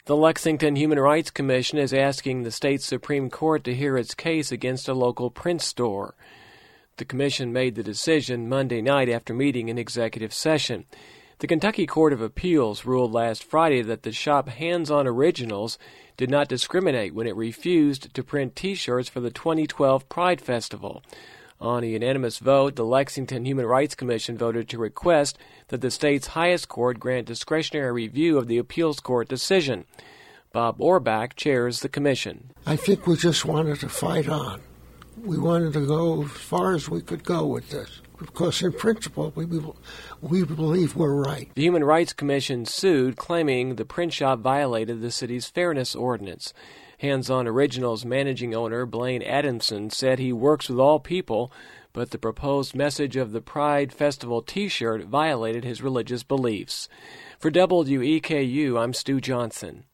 The Lexington Human Rights Commission is asking the state Supreme Court to hear its case against a local print store. The commission made the decision Monday night after meeting in executive session. The Kentucky Court of Appeals ruled last Friday that the shop Hands On Originals did not discriminate when it refused to print T-shirts for the 2012 Pride Festival. On a unanimous vote, the Lexington Human Rights Commission voted to request that the state's highest court grant discretionary review of the appeals court decision. Bob Orbach chairs the commission. I think we just wanted to fight on. We wanted to go as far as we could go with this, because in principle, we believe we're right. The Human Rights Commission sued, claiming the print shop violated the city's fairness ordinance. Hands On Originals managing owner Blaine Adamson said he works with all people, but the proposed message of the Pride Festival T-shirt violated his religious beliefs. For WEKU, I'm Stu Johnson.